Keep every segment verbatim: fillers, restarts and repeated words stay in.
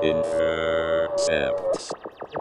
Intercept.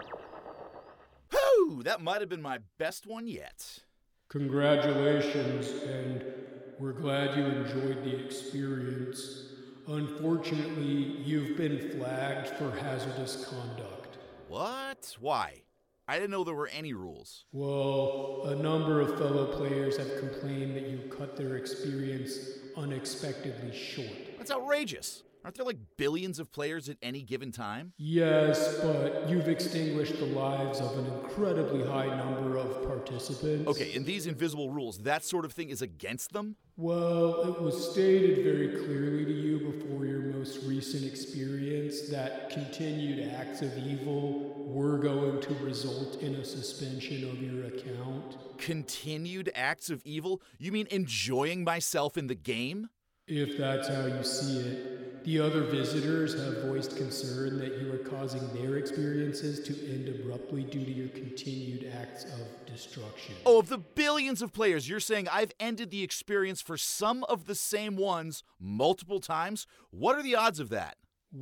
Whew, that might have been my best one yet. Congratulations, and we're glad you enjoyed the experience. Unfortunately, you've been flagged for hazardous conduct. What? Why? I didn't know there were any rules. Well, a number of fellow players have complained that you cut their experience unexpectedly short. That's outrageous. Aren't there like billions of players at any given time? Yes, but you've extinguished the lives of an incredibly high number of participants. Okay, in these invisible rules, that sort of thing is against them? Well, it was stated very clearly to you before your most recent experience that continued acts of evil were going to result in a suspension of your account. Continued acts of evil? You mean enjoying myself in the game? If that's how you see it. The other visitors have voiced concern that you are causing their experiences to end abruptly due to your continued acts of destruction. Oh, of the billions of players, you're saying I've ended the experience for some of the same ones multiple times? What are the odds of that?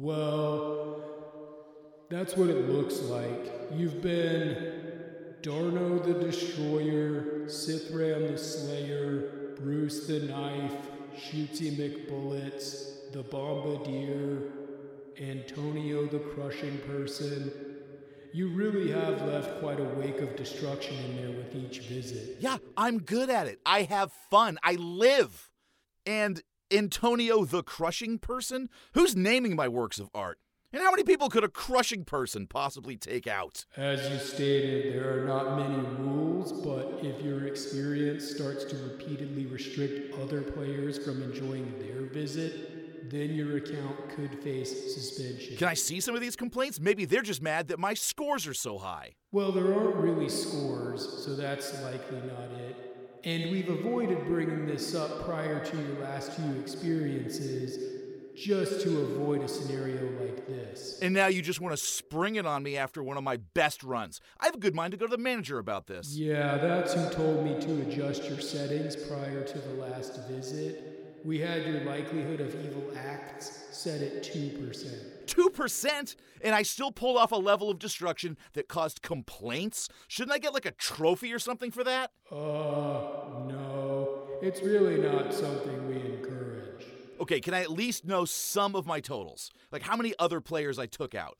Well, that's what it looks like. You've been Darno the Destroyer, Sithram the Slayer, Bruce the Knife, Shootsy McBullets, the Bombardier, Antonio the Crushing Person. You really have left quite a wake of destruction in there with each visit. Yeah, I'm good at it. I have fun. I live. And Antonio the Crushing Person? Who's naming my works of art? And how many people could a crushing person possibly take out? As you stated, there are not many rules, but if your experience starts to repeatedly restrict other players from enjoying their visit, then your account could face suspension. Can I see some of these complaints? Maybe they're just mad that my scores are so high. Well, there aren't really scores, so that's likely not it. And we've avoided bringing this up prior to your last few experiences, just to avoid a scenario like this. And now you just want to spring it on me after one of my best runs. I have a good mind to go to the manager about this. Yeah, that's who told me to adjust your settings prior to the last visit. We had your likelihood of evil acts set at two percent. two percent? And I still pulled off a level of destruction that caused complaints? Shouldn't I get like a trophy or something for that? Uh, no. It's really not something we encourage. Okay, can I at least know some of my totals? Like how many other players I took out?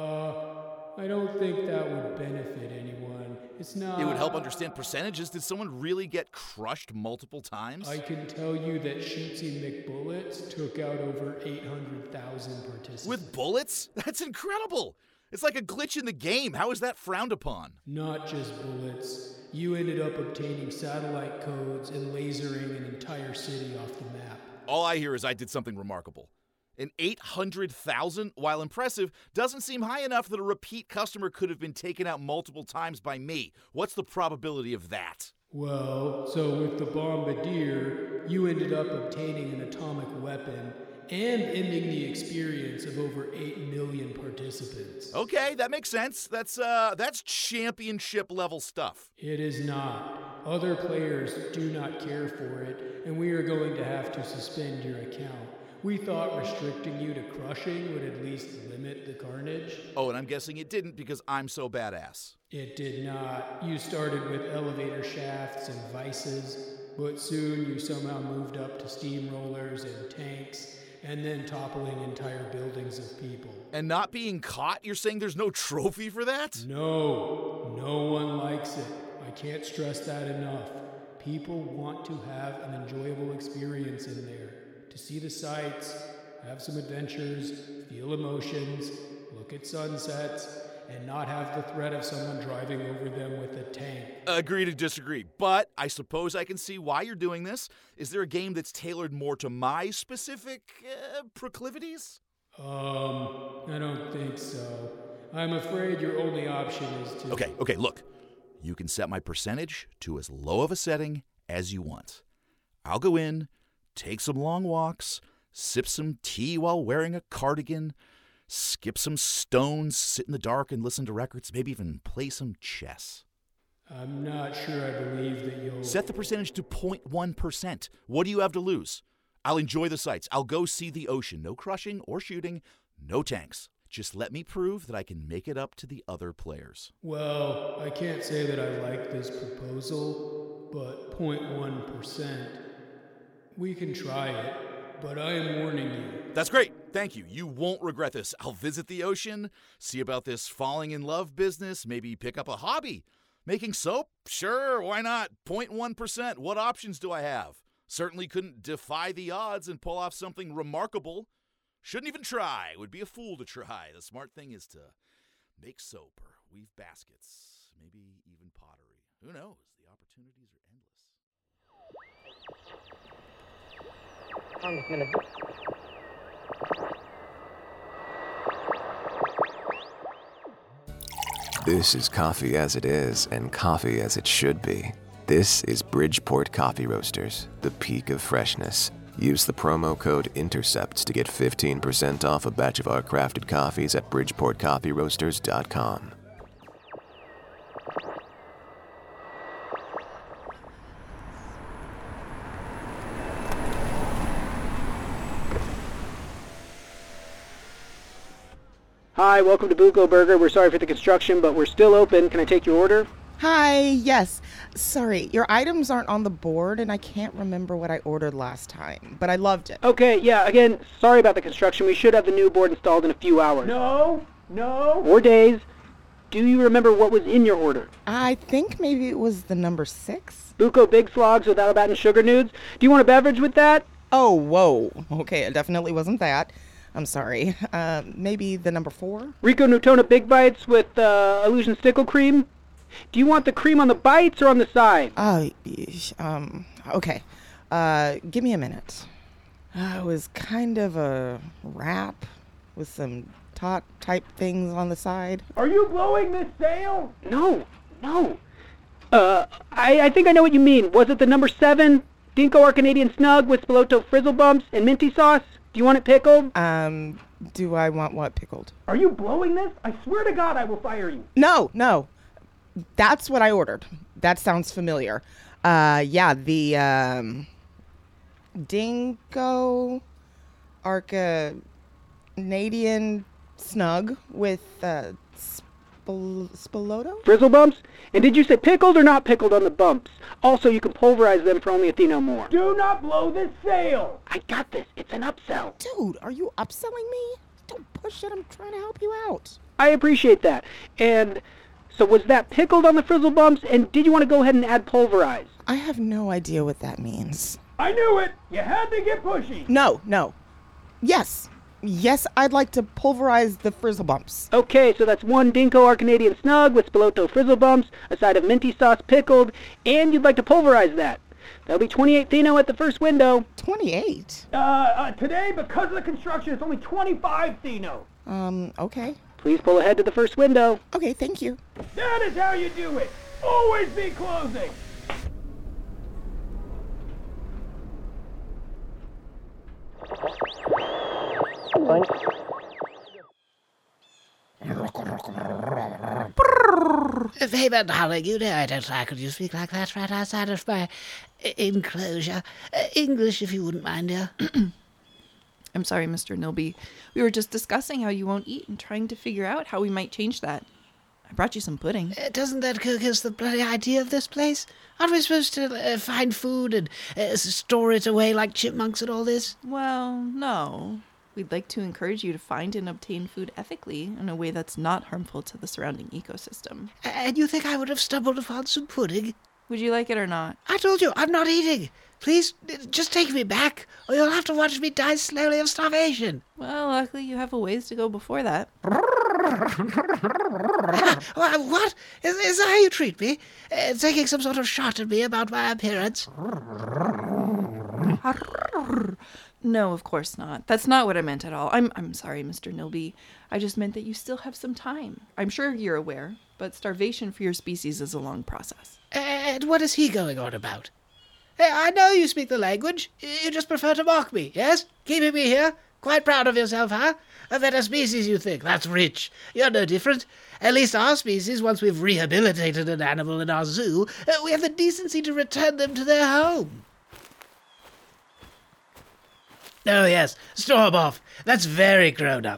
Uh, I don't think that would benefit anyone. It's not... It would help understand percentages. Did someone really get crushed multiple times? I can tell you that Shootsy McBullets took out over eight hundred thousand participants. With bullets? That's incredible! It's like a glitch in the game. How is that frowned upon? Not just bullets. You ended up obtaining satellite codes and lasering an entire city off the map. All I hear is I did something remarkable. An eight hundred thousand, while impressive, doesn't seem high enough that a repeat customer could have been taken out multiple times by me. What's the probability of that? Well, so with the Bombardier, you ended up obtaining an atomic weapon and ending the experience of over eight million participants. Okay, that makes sense. That's, uh, that's championship level stuff. It is not. Other players do not care for it, and we are going to have to suspend your account. We thought restricting you to crushing would at least limit the carnage. Oh, and I'm guessing it didn't because I'm so badass. It did not. You started with elevator shafts and vices, but soon you somehow moved up to steamrollers and tanks, and then toppling entire buildings of people. And not being caught? You're saying there's no trophy for that? No, no one likes it. I can't stress that enough. People want to have an enjoyable experience in there. To see the sights, have some adventures, feel emotions, look at sunsets, and not have the threat of someone driving over them with a tank. Agree to disagree, but I suppose I can see why you're doing this. Is there a game that's tailored more to my specific uh, proclivities? Um, I don't think so. I'm afraid your only option is to... Okay, okay, look. You can set my percentage to as low of a setting as you want. I'll go in, take some long walks, sip some tea while wearing a cardigan, skip some stones, sit in the dark and listen to records, maybe even play some chess. I'm not sure I believe that you'll... Set the percentage to zero point one percent. What do you have to lose? I'll enjoy the sights. I'll go see the ocean. No crushing or shooting. No tanks. Just let me prove that I can make it up to the other players. Well, I can't say that I like this proposal, but zero point one percent. We can try it, but I am warning you. That's great. Thank you. You won't regret this. I'll visit the ocean, see about this falling in love business, maybe pick up a hobby. Making soap? Sure, why not? zero point one percent. What options do I have? Certainly couldn't defy the odds and pull off something remarkable. Shouldn't even try. Would be a fool to try. The smart thing is to make soap or weave baskets, maybe even pottery. Who knows? The opportunities are endless. This is coffee as it is and coffee as it should be. This is Bridgeport Coffee Roasters, the peak of freshness. Use the promo code INTERCEPTS to get fifteen percent off a batch of our crafted coffees at bridgeport coffee roasters dot com. Hi, welcome to Buco Burger. We're sorry for the construction, but we're still open. Can I take your order? Hi, yes. Sorry, your items aren't on the board, and I can't remember what I ordered last time, but I loved it. Okay, yeah, again, sorry about the construction. We should have the new board installed in a few hours. No, no. Or days. Do you remember what was in your order? I think maybe it was the number six. Buco Big Slogs with Alabat and Sugar Nudes. Do you want a beverage with that? Oh, whoa. Okay, it definitely wasn't that. I'm sorry. Uh, maybe the number four? Rico Nutona Big Bites with uh, Illusion Stickle Cream. Do you want the cream on the bites or on the side? Oh, um, okay. Uh, give me a minute. Uh, it was kind of a wrap with some tot type things on the side. Are you blowing this sale? No, no. Uh, I, I think I know what you mean. Was it the number seven? Dinko Our Canadian Snug with Spiloto Frizzle Bumps and minty sauce? Do you want it pickled? Um, do I want what pickled? Are you blowing this? I swear to God I will fire you. No, no. That's what I ordered. That sounds familiar. Uh, yeah, the, um, Dinko Arca Canadian Snug with, uh, spil- Spiloto? Frizzle Bumps? And did you say pickled or not pickled on the bumps? Also, you can pulverize them for only a Thino more. Do not blow this sale. I got this. It's an upsell. Dude, are you upselling me? Don't push it. I'm trying to help you out. I appreciate that. And so was that pickled on the Frizzle Bumps? And did you want to go ahead and add pulverize? I have no idea what that means. I knew it. You had to get pushy. No, no. Yes. Yes, I'd like to pulverize the Frizzle Bumps. Okay, so that's one Dinko Our Canadian Snug with Spiloto Frizzle Bumps, a side of minty sauce pickled, and you'd like to pulverize that. That'll be twenty-eight Thino at the first window. twenty-eight? Uh, uh, today, because of the construction, it's only twenty-five Thino. Um, okay. Please pull ahead to the first window. Okay, thank you. That is how you do it. Always be closing. Faber, darling, you know I don't like when you speak like that right outside of my uh, enclosure. Uh, English, if you wouldn't mind, dear. I'm sorry, Mister Nilby. We were just discussing how you won't eat and trying to figure out how we might change that. I brought you some pudding. Uh, doesn't that cook us the bloody idea of this place? Aren't we supposed to uh, find food and uh, store it away like chipmunks and all this? Well, no. We'd like to encourage you to find and obtain food ethically in a way that's not harmful to the surrounding ecosystem. Uh, and you think I would have stumbled upon some pudding? Would you like it or not? I told you, I'm not eating. Please, uh, just take me back, or you'll have to watch me die slowly of starvation. Well, luckily you have a ways to go before that. What? Is, is that how you treat me? Uh, taking some sort of shot at me about my appearance? No, of course not. That's not what I meant at all. I'm I'm sorry, Mister Nilby. I just meant that you still have some time. I'm sure you're aware, but starvation for your species is a long process. And what is he going on about? Hey, I know you speak the language. You just prefer to mock me, yes? Keeping me here? Quite proud of yourself, huh? A better species, you think? That's rich. You're no different. At least our species, once we've rehabilitated an animal in our zoo, uh, we have the decency to return them to their home. Oh, yes, Stormoff. That's very grown up.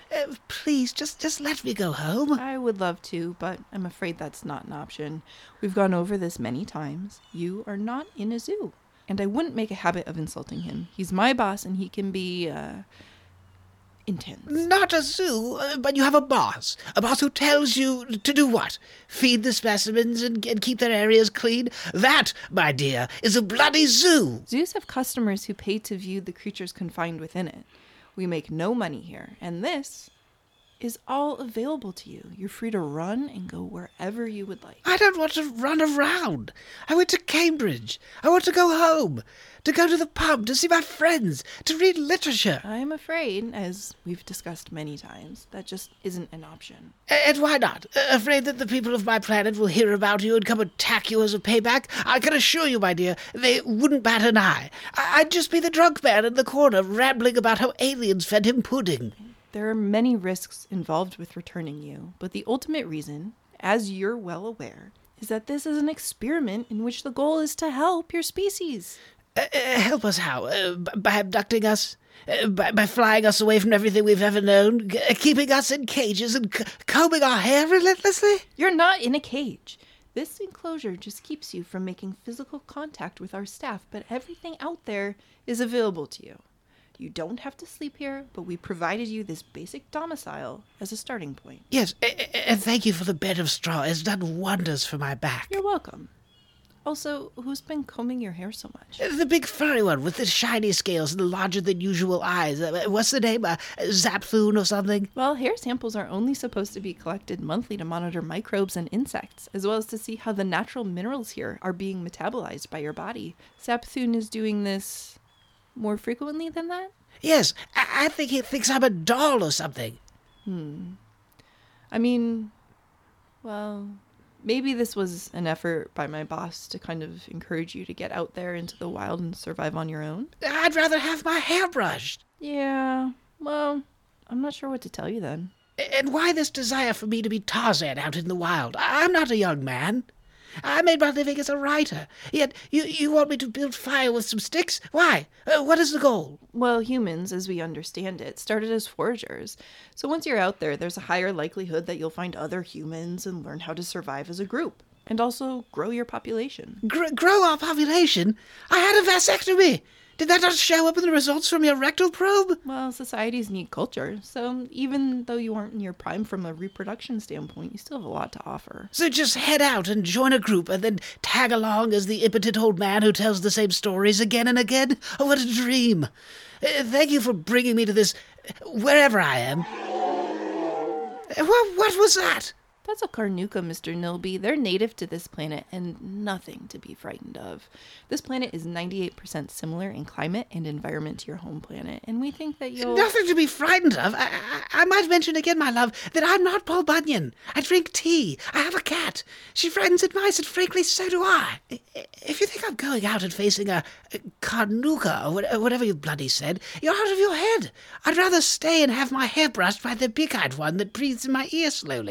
Uh, please, just just let me go home. I would love to, but I'm afraid that's not an option. We've gone over this many times. You are not in a zoo. And I wouldn't make a habit of insulting him. He's my boss, and he can be, uh, intense. Not a zoo, uh, but you have a boss. A boss who tells you to do what? Feed the specimens and, and keep their areas clean? That, my dear, is a bloody zoo. Zoos have customers who pay to view the creatures confined within it. We make no money here, and this is all available to you. You're free to run and go wherever you would like. I don't want to run around. I went to Cambridge. I want to go home, to go to the pub, to see my friends, to read literature. I'm afraid, as we've discussed many times, that just isn't an option. And why not? Afraid that the people of my planet will hear about you and come attack you as a payback? I can assure you, my dear, they wouldn't bat an eye. I- I'd just be the drunk man in the corner rambling about how aliens fed him pudding. There are many risks involved with returning you, but the ultimate reason, as you're well aware, is that this is an experiment in which the goal is to help your species. Uh, uh, help us how? Uh, b- by abducting us? Uh, by, by flying us away from everything we've ever known? G- keeping us in cages and c- combing our hair relentlessly? You're not in a cage. This enclosure just keeps you from making physical contact with our staff, but everything out there is available to you. You don't have to sleep here, but we provided you this basic domicile as a starting point. Yes, uh, uh, and thank you for the bed of straw. It's done wonders for my back. You're welcome. Also, who's been combing your hair so much? Uh, The big furry one with the shiny scales and the larger-than-usual eyes. Uh, what's the name? Uh, Zapthoon or something? Well, hair samples are only supposed to be collected monthly to monitor microbes and insects, as well as to see how the natural minerals here are being metabolized by your body. Zapthoon is doing this more frequently than that? Yes, I, I think he thinks I'm a doll or something. I mean, well, maybe this was an effort by my boss to kind of encourage you to get out there into the wild and survive on your own. I'd rather have my hair brushed. Yeah, well, I'm not sure what to tell you then. And why this desire for me to be Tarzan out in the wild? I- I'm not a young man. I made my living as a writer. Yet you, you want me to build fire with some sticks? Why? Uh, what is the goal? Well, humans, as we understand it, started as foragers. So once you're out there, there's a higher likelihood that you'll find other humans and learn how to survive as a group. And also grow your population. Gr- grow our population? I had a vasectomy. Did that not show up in the results from your rectal probe? Well, societies need culture, so even though you aren't in your prime from a reproduction standpoint, you still have a lot to offer. So just head out and join a group and then tag along as the impotent old man who tells the same stories again and again? Oh, what a dream. Uh, thank you for bringing me to this, uh, wherever I am. Uh, what, what was that? That's a Carnuka, Mister Nilby. They're native to this planet and nothing to be frightened of. This planet is ninety-eight percent similar in climate and environment to your home planet, and we think that you'll... Nothing to be frightened of. I, I, I might mention again, my love, that I'm not Paul Bunyan. I drink tea. I have a cat. She frightens at mice, and frankly, so do I. I- If you think I'm going out and facing a, a Carnuka, or what- whatever you bloody said, you're out of your head. I'd rather stay and have my hair brushed by the big-eyed one that breathes in my ear slowly.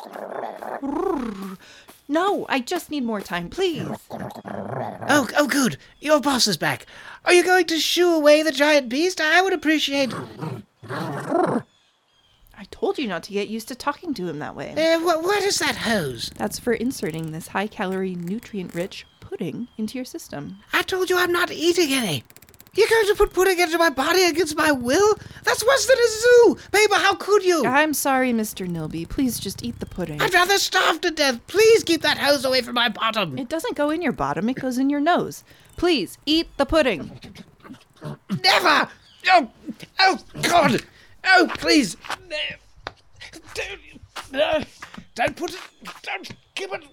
No, I just need more time, please. Oh, oh, good. Your boss is back. Are you going to shoo away the giant beast? I would appreciate... I told you not to get used to talking to him that way. Uh, wh- what is that hose? That's for inserting this high-calorie, nutrient-rich pudding into your system. I told you I'm not eating any. You're going to put pudding into my body against my will? That's worse than a zoo! Babe, how could you? I'm sorry, Mister Nilby. Please just eat the pudding. I'd rather starve to death. Please keep that hose away from my bottom. It doesn't go in your bottom, it goes in your nose. Please, eat the pudding. Never! Oh, oh, God! Oh, please! Don't, don't put it... Don't keep it...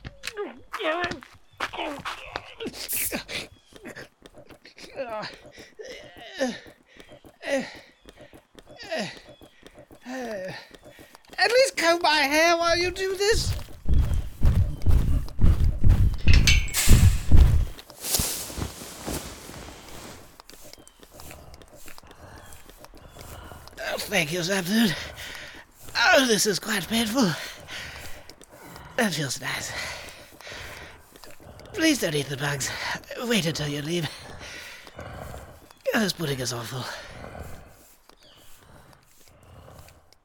At least comb my hair while you do this. Oh, thank you, Zapthoon. Oh, this is quite painful. That feels nice. Please don't eat the bugs. Wait until you leave. Oh, this pudding is awful.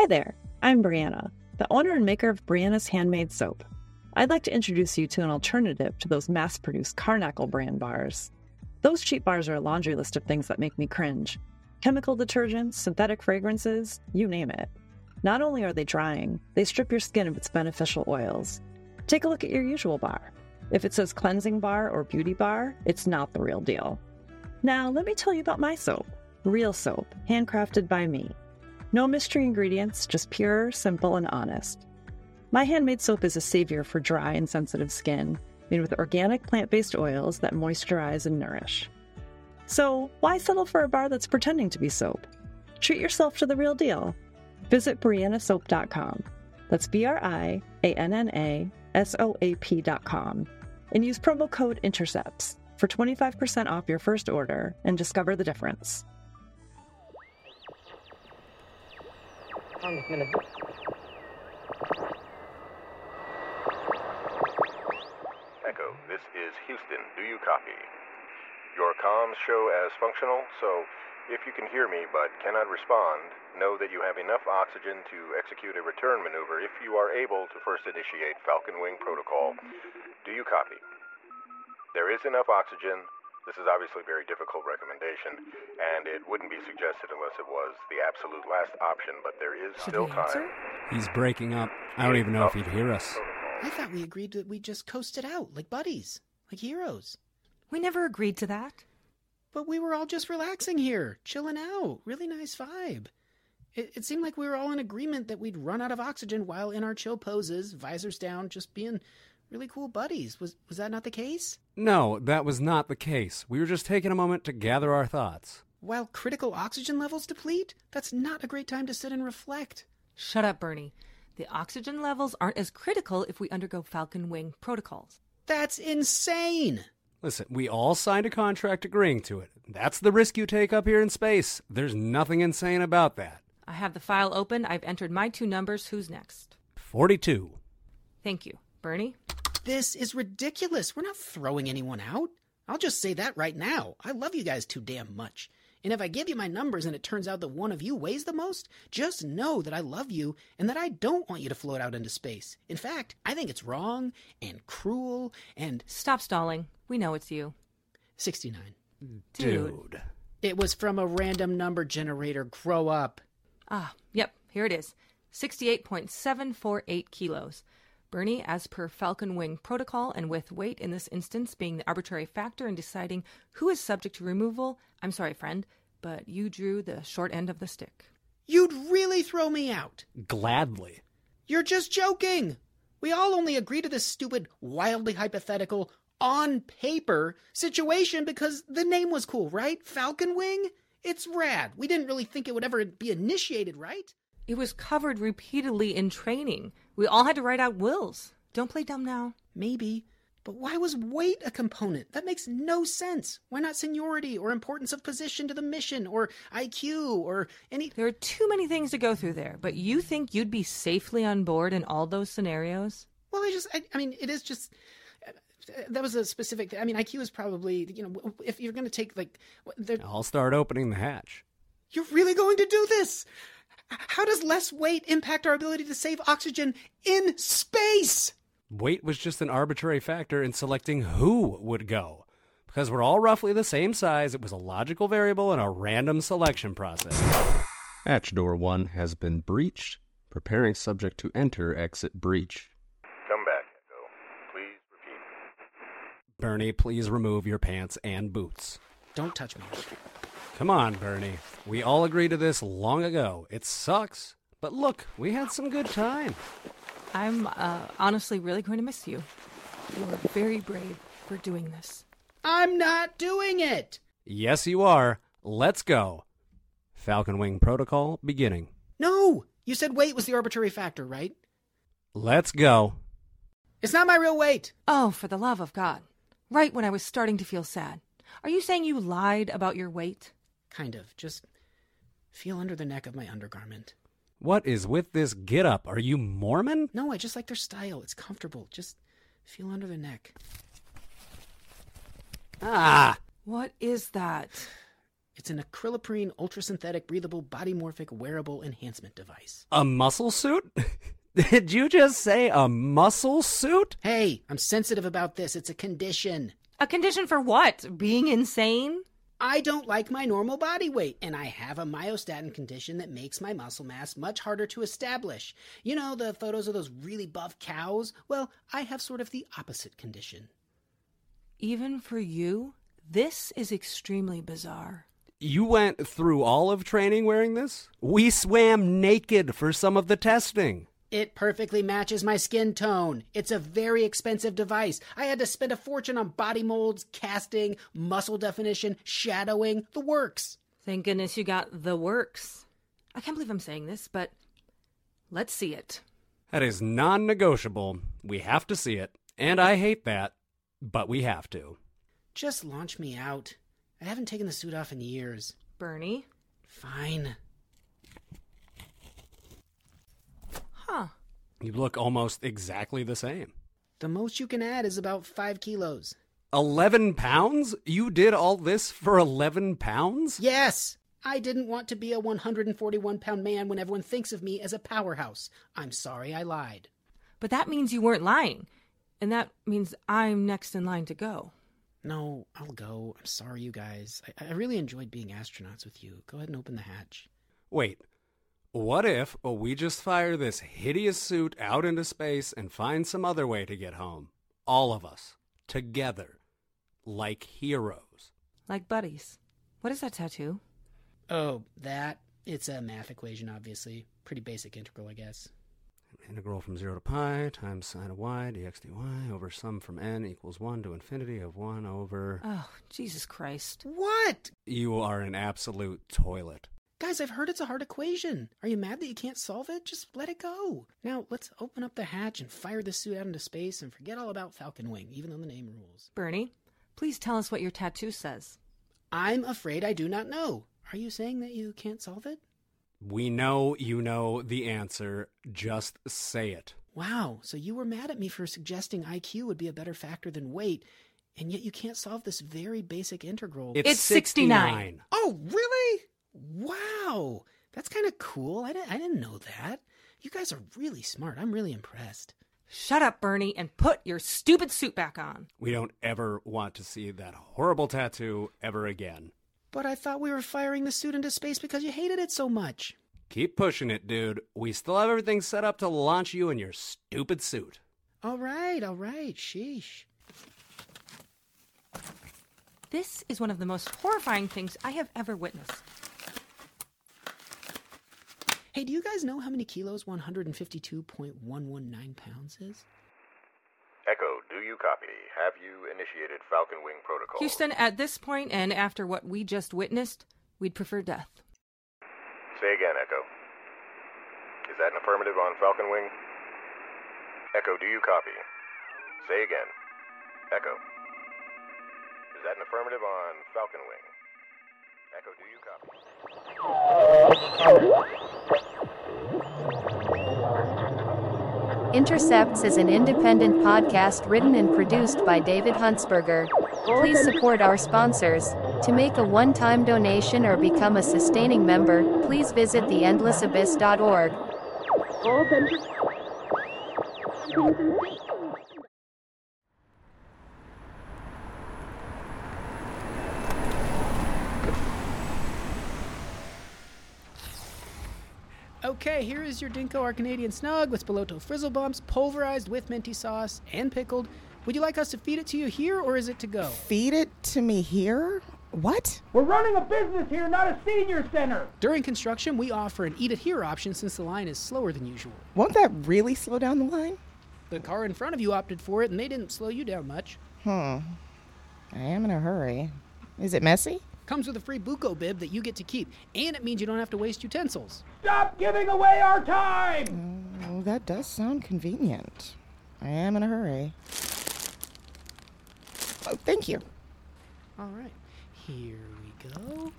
Hi there, I'm Brianna, the owner and maker of Brianna's Handmade Soap. I'd like to introduce you to an alternative to those mass-produced Carnacle brand bars. Those cheap bars are a laundry list of things that make me cringe. Chemical detergents, synthetic fragrances, you name it. Not only are they drying, they strip your skin of its beneficial oils. Take a look at your usual bar. If it says cleansing bar or beauty bar, it's not the real deal. Now, let me tell you about my soap. Real soap, handcrafted by me. No mystery ingredients, just pure, simple, and honest. My handmade soap is a savior for dry and sensitive skin, made with organic plant-based oils that moisturize and nourish. So, why settle for a bar that's pretending to be soap? Treat yourself to the real deal. Visit brianna soap dot com. That's B R I A N N A S O A P dot com. And use promo code INTERCEPTS for twenty-five percent off your first order and discover the difference. Echo, this is Houston. Do you copy? Your comms show as functional, so if you can hear me but cannot respond, know that you have enough oxygen to execute a return maneuver if you are able to first initiate Falcon Wing protocol. Do you copy? There is enough oxygen. This is obviously a very difficult recommendation, and it wouldn't be suggested unless it was the absolute last option, but there is Should still we time. answer? He's breaking up. I don't even know if he'd hear us. I thought we agreed that we just coasted out, like buddies, like heroes. We never agreed to that. But we were all just relaxing here, chilling out. Really nice vibe. It, it seemed like we were all in agreement that we'd run out of oxygen while in our chill poses, visors down, just being really cool buddies. Was was that not the case? No, that was not the case. We were just taking a moment to gather our thoughts. While critical oxygen levels deplete? That's not a great time to sit and reflect. Shut up, Bernie. The oxygen levels aren't as critical if we undergo Falcon Wing protocols. That's insane! Listen, we all signed a contract agreeing to it. That's the risk you take up here in space. There's nothing insane about that. I have the file open. I've entered my two numbers. Who's next? forty-two. Thank you. Bernie? This is ridiculous. We're not throwing anyone out. I'll just say that right now. I love you guys too damn much. And if I give you my numbers and it turns out that one of you weighs the most, just know that I love you and that I don't want you to float out into space. In fact, I think it's wrong and cruel and... Stop stalling. We know it's you. sixty-nine. Dude. It was from a random number generator. Grow up. Ah, yep, here it is. sixty-eight point seven four eight kilos. Bernie, as per Falcon Wing protocol, and with weight in this instance being the arbitrary factor in deciding who is subject to removal, I'm sorry, friend, but you drew the short end of the stick. You'd really throw me out. Gladly. You're just joking. We all only agree to this stupid, wildly hypothetical, on paper situation because the name was cool, right? Falcon Wing? It's rad. We didn't really think it would ever be initiated, right? It was covered repeatedly in training. We all had to write out wills. Don't play dumb now. Maybe. But why was weight a component? That makes no sense. Why not seniority or importance of position to the mission or I Q or any... There are too many things to go through there, but you think you'd be safely on board in all those scenarios? Well, I just... I, I mean, it is just... That was a specific... I mean, I Q is probably, you know, if you're going to take, like... I'll start opening the hatch. You're really going to do this? How does less weight impact our ability to save oxygen in space? Weight was just an arbitrary factor in selecting who would go. Because we're all roughly the same size, it was a logical variable in a random selection process. Hatch door one has been breached. Preparing subject to enter exit breach. Come back, Echo. Please repeat. Bernie, please remove your pants and boots. Don't touch me. Come on, Bernie. We all agreed to this long ago. It sucks. But look, we had some good time. I'm uh, honestly really going to miss you. You are very brave for doing this. I'm not doing it! Yes, you are. Let's go. Falcon Wing protocol beginning. No! You said weight was the arbitrary factor, right? Let's go. It's not my real weight! Oh, for the love of God. Right when I was starting to feel sad. Are you saying you lied about your weight? Kind of. Just feel under the neck of my undergarment. What is with this get-up? Are you Mormon? No, I just like their style. It's comfortable. Just feel under the neck. Ah! What is that? It's an acryloprene ultrasynthetic breathable body morphic wearable enhancement device. A muscle suit? Did you just say a muscle suit? Hey, I'm sensitive about this. It's a condition. A condition for what? Being insane? I don't like my normal body weight, and I have a myostatin condition that makes my muscle mass much harder to establish. You know, the photos of those really buff cows? Well, I have sort of the opposite condition. Even for you? This is extremely bizarre. You went through all of training wearing this? We swam naked for some of the testing. It perfectly matches my skin tone. It's a very expensive device. I had to spend a fortune on body molds, casting, muscle definition, shadowing, the works. Thank goodness you got the works. I can't believe I'm saying this, but let's see it. That is non-negotiable. We have to see it. And I hate that, but we have to. Just launch me out. I haven't taken the suit off in years. Bernie? Fine. Huh. You look almost exactly the same. The most you can add is about five kilos. Eleven pounds? You did all this for eleven pounds? Yes! I didn't want to be a one hundred forty-one pound man when everyone thinks of me as a powerhouse. I'm sorry I lied. But that means you weren't lying. And that means I'm next in line to go. No, I'll go. I'm sorry, you guys. I, I really enjoyed being astronauts with you. Go ahead and open the hatch. Wait. What if we just fire this hideous suit out into space and find some other way to get home? All of us. Together. Like heroes. Like buddies. What is that tattoo? Oh, that? It's a math equation, obviously. Pretty basic integral, I guess. Integral from zero to pi times sine of y dx dy over sum from n equals one to infinity of one over... Oh, Jesus Christ. What? You are an absolute toilet. Guys, I've heard it's a hard equation. Are you mad that you can't solve it? Just let it go. Now, let's open up the hatch and fire this suit out into space and forget all about Falcon Wing, even though the name rules. Bernie, please tell us what your tattoo says. I'm afraid I do not know. Are you saying that you can't solve it? We know you know the answer. Just say it. Wow, so you were mad at me for suggesting I Q would be a better factor than weight, and yet you can't solve this very basic integral. It's, it's sixty-nine. Oh, really? Wow, that's kind of cool. I didn't, I didn't know that. You guys are really smart. I'm really impressed. Shut up, Bernie, and put your stupid suit back on. We don't ever want to see that horrible tattoo ever again. But I thought we were firing the suit into space because you hated it so much. Keep pushing it, dude. We still have everything set up to launch you in your stupid suit. All right, all right. Sheesh. This is one of the most horrifying things I have ever witnessed. Hey, do you guys know how many kilos one hundred fifty-two point one one nine pounds is? Echo, do you copy? Have you initiated Falcon Wing protocol? Houston, at this point and after what we just witnessed, we'd prefer death. Say again, Echo. Is that an affirmative on Falcon Wing? Echo, do you copy? Say again. Echo. Is that an affirmative on Falcon Wing? Echo, do you copy? Intercepts is an independent podcast written and produced by David Huntsberger. Please support our sponsors. To make a one-time donation or become a sustaining member, please visit the endless abyss dot org. Okay, here is your Dinko Arcanadian Snug with Spilotto Frizzle Bumps, pulverized with minty sauce and pickled. Would you like us to feed it to you here, or is it to go? Feed it to me here? What? We're running a business here, not a senior center. During construction, we offer an eat it here option since the line is slower than usual. Won't that really slow down the line? The car in front of you opted for it, and they didn't slow you down much. Hmm. I am in a hurry. Is it messy? Comes with a free Buco bib that you get to keep, and it means you don't have to waste utensils. Stop giving away our time! Oh, that does sound convenient. I am in a hurry. Oh, thank you. All right, here we go.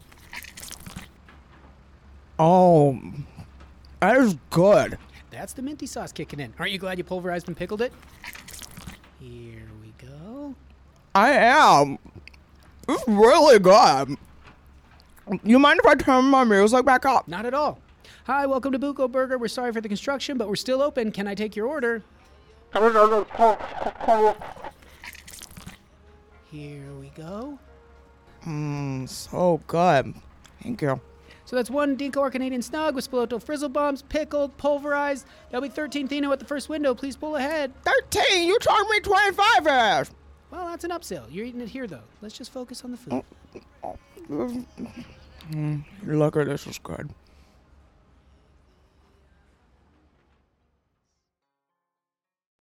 Oh, that is good. That's the minty sauce kicking in. Aren't you glad you pulverized and pickled it? Here we go. I am. It's really good. You mind if I turn my music back up? Not at all. Hi, welcome to Buco Burger. We're sorry for the construction, but we're still open. Can I take your order? Here we go. Mmm, so good. Thank you. So that's one Dinko or Canadian Snug with Spilotto Frizzle Bumps, pickled, pulverized. That'll be thirteen Thino at the first window. Please pull ahead. thirteen? You charged me twenty-five hours. Well, that's an upsell. You're eating it here, though. Let's just focus on the food. Mm, look at this is good.